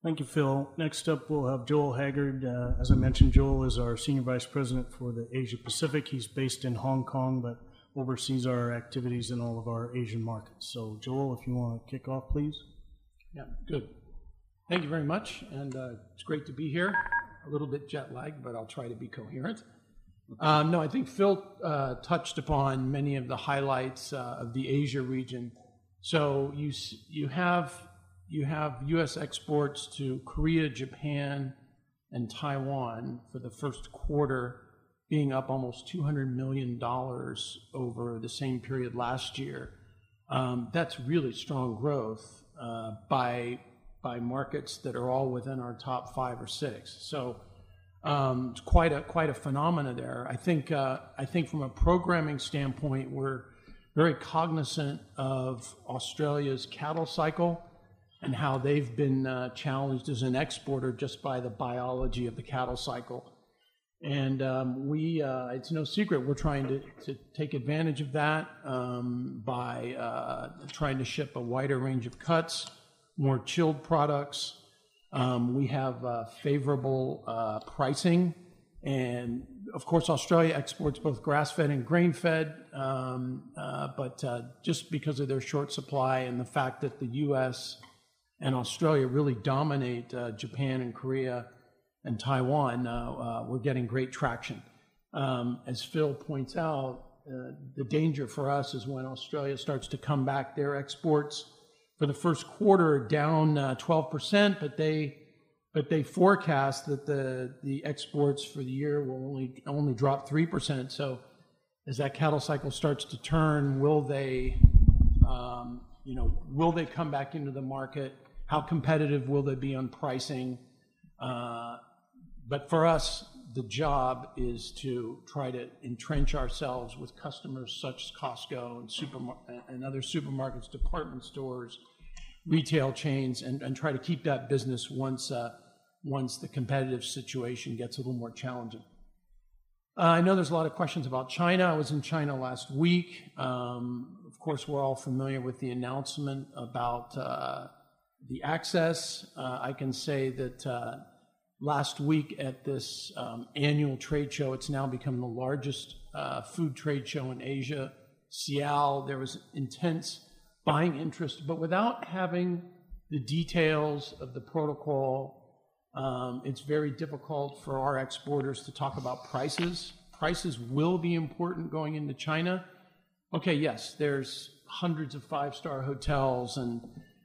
Thank you, Phil. Next up, we'll have Joel Haggard. As I mentioned, Joel is our Senior Vice President for the Asia Pacific. He's based in Hong Kong, but oversees our activities in all of our Asian markets. So, Joel, if you want to kick off, please. Yeah, good. Thank you very much, and it's great to be here. A little bit jet lagged, but I'll try to be coherent. No, I think Phil touched upon many of the highlights of the Asia region. So you have U.S. exports to Korea, Japan, and Taiwan for the first quarter being up almost $200 million over the same period last year. That's really strong growth by markets that are all within our top 5 or 6. So it's quite a phenomena there. I think from a programming standpoint, we're very cognizant of Australia's cattle cycle and how they've been challenged as an exporter just by the biology of the cattle cycle. And it's no secret, we're trying to take advantage of that by trying to ship a wider range of cuts, more chilled products. We have favorable pricing. And of course, Australia exports both grass-fed and grain-fed, but just because of their short supply and the fact that the U.S. and Australia really dominate Japan and Korea and Taiwan, we're getting great traction. As Phil points out, the danger for us is when Australia starts to come back. Their exports for the first quarter are down 12%, but they forecast that the exports for the year will only drop 3%. So as that cattle cycle starts to turn, will they come back into the market? How competitive will they be on pricing? But for us, the job is to try to entrench ourselves with customers such as Costco and other supermarkets, department stores, retail chains, and try to keep that business once the competitive situation gets a little more challenging. I know there's a lot of questions about China. I was in China last week. Of course, we're all familiar with the announcement about the access. I can say that last week at this annual trade show, it's now become the largest food trade show in Asia. Seattle, there was intense buying interest, but without having the details of the protocol, it's very difficult for our exporters to talk about prices. Prices will be important going into China. Okay, yes, there's hundreds of five-star hotels, and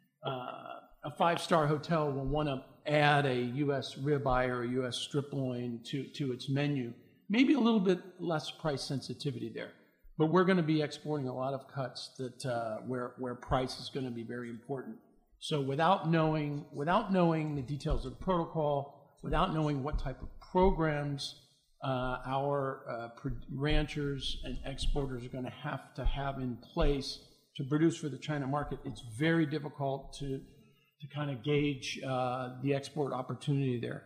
a five-star hotel will want to add a U.S. ribeye or a U.S. strip loin to its menu. Maybe a little bit less price sensitivity there. But we're going to be exporting a lot of cuts that where price is going to be very important. So without knowing the details of the protocol, without knowing what type of programs our ranchers and exporters are going to have in place to produce for the China market, it's very difficult to kind of gauge the export opportunity there.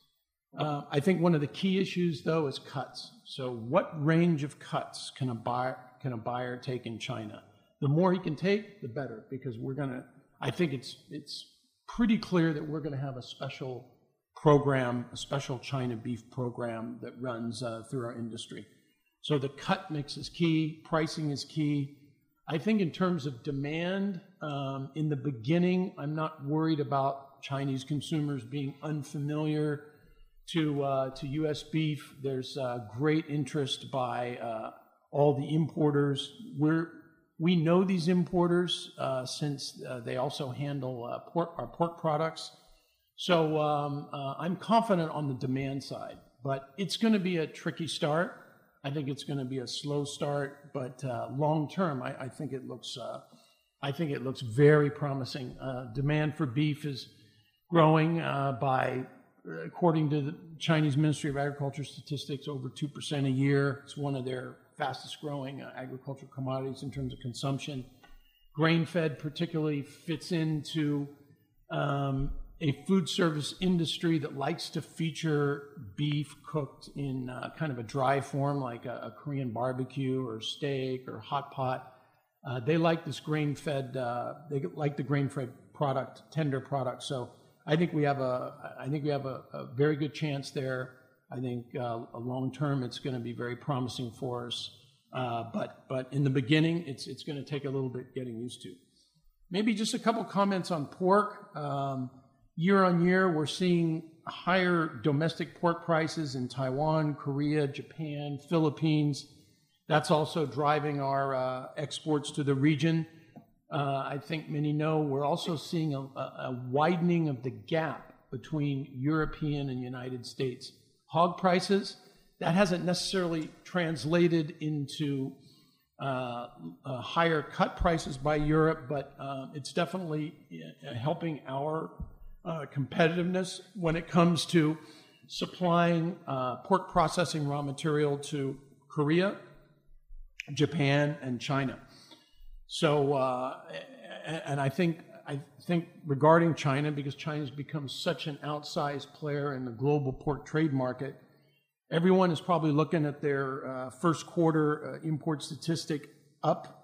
I think one of the key issues, though, is cuts. So what range of cuts can a buyer take in China? The more he can take, the better, because I think it's pretty clear that we're going to have a special program, a special China beef program that runs through our industry. So the cut mix is key, pricing is key. I think in terms of demand, in the beginning, I'm not worried about Chinese consumers being unfamiliar to U.S. beef. There's great interest by all the importers. We know these importers since they also handle our pork products. So I'm confident on the demand side, but it's going to be a tricky start. I think it's going to be a slow start, but long term, I think it looks very promising. Demand for beef is growing according to the Chinese Ministry of Agriculture statistics, over 2% a year. It's one of their fastest growing agricultural commodities in terms of consumption. Grain-fed particularly fits into a food service industry that likes to feature beef cooked in kind of a dry form, like a Korean barbecue or steak or hot pot. They like this grain-fed, they like the grain-fed product, tender product. So I think we have a very good chance there. I think long term it's going to be very promising for us. But in the beginning, it's going to take a little bit getting used to. Maybe just a couple comments on pork. Year on year, we're seeing higher domestic pork prices in Taiwan, Korea, Japan, Philippines. That's also driving our exports to the region. I think many know we're also seeing a widening of the gap between European and United States hog prices. That hasn't necessarily translated into higher cut prices by Europe, but it's definitely helping our competitiveness when it comes to supplying pork processing raw material to Korea, Japan, and China. So, and I think regarding China, because China's become such an outsized player in the global pork trade market, everyone is probably looking at their first quarter import statistic up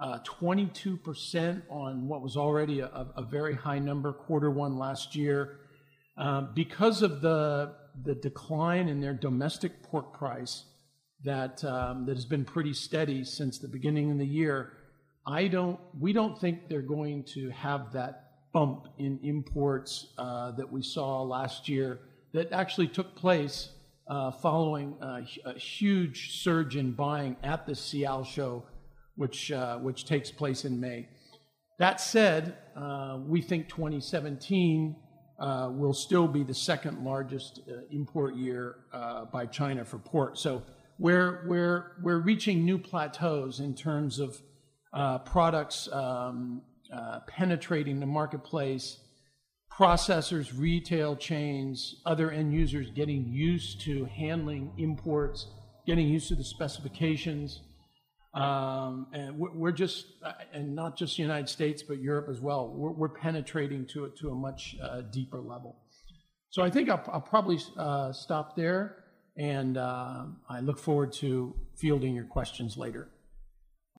22% on what was already a very high number, quarter one last year. Because of the decline in their domestic pork price that has been pretty steady since the beginning of the year, we don't think they're going to have that bump in imports that we saw last year that actually took place following a huge surge in buying at the Sial show, which takes place in May. That said, we think 2017 will still be the second largest import year by China for pork. So we're reaching new plateaus in terms of products penetrating the marketplace, processors, retail chains, other end users getting used to handling imports, getting used to the specifications. And we're just, and not just the United States, but Europe as well, we're penetrating to a much deeper level. So I think I'll probably stop there, and I look forward to fielding your questions later.